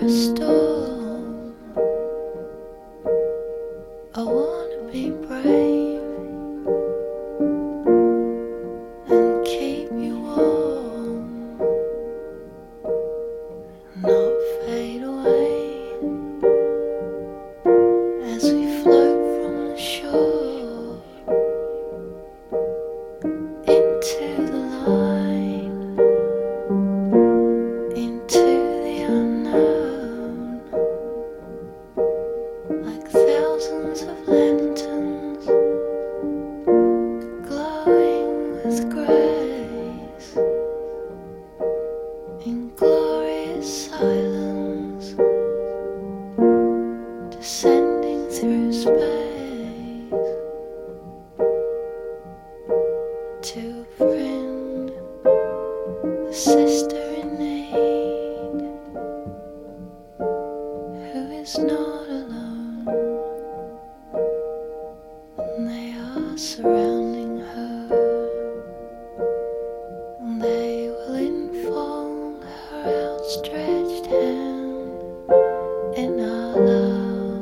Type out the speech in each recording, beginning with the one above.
a storm. I wanna be brave and keep you warm, not fade away as we float from the shore into the light, into the unknown, like thousands of lanterns glowing with grace in glorious silence, descending through space to a friend, a sister in need, who is not alone, and they are surrounding her, and they will enfold her outstretched hand in our love.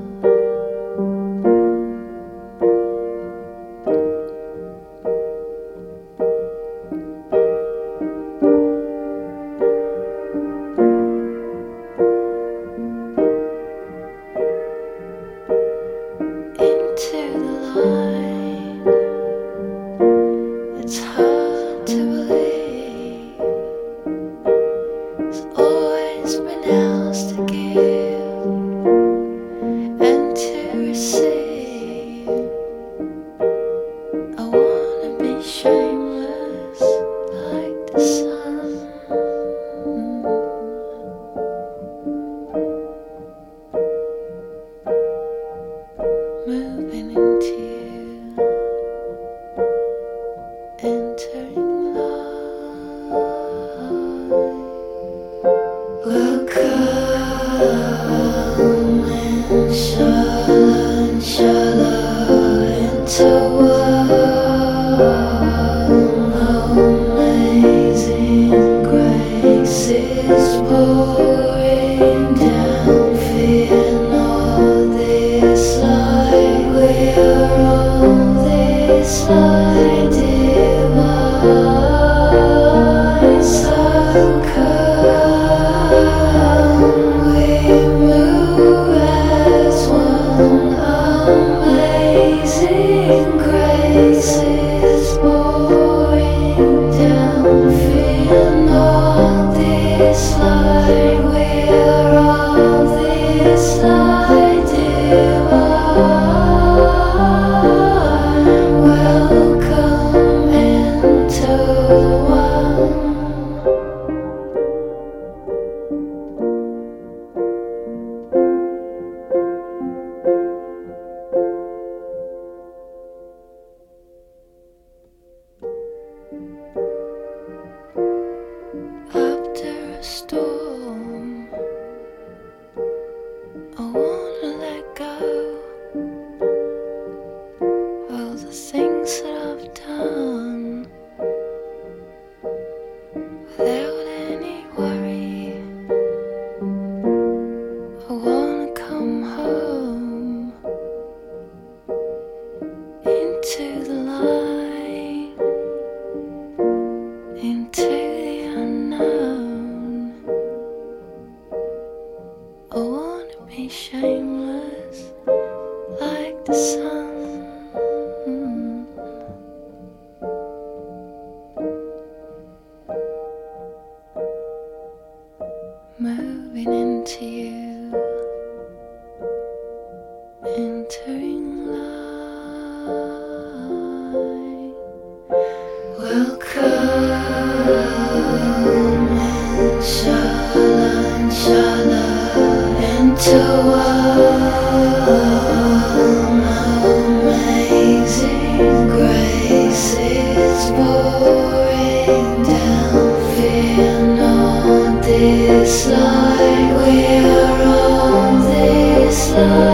Into the light, it's hard to believe there's always been else to give and to receive. I wanna be shameless like the sun, moving into you, entering light. Welcome, inshallah, inshallah, into one amazing grace is pouring down. Fear not this light, we are all this light divine. So come, we move as one. Amazing grace is pouring down. Fear not this light, we are all this light divine. Welcome into one. After a storm, I wanna let go of the things that I've done without any worry. I wanna come home into the light, into the unknown. I wanna be shameless like the sun, moving into you, entering light. Welcome, inshallah, inshallah, into one amazing grace is pouring down. Fear not this light, we are all this light.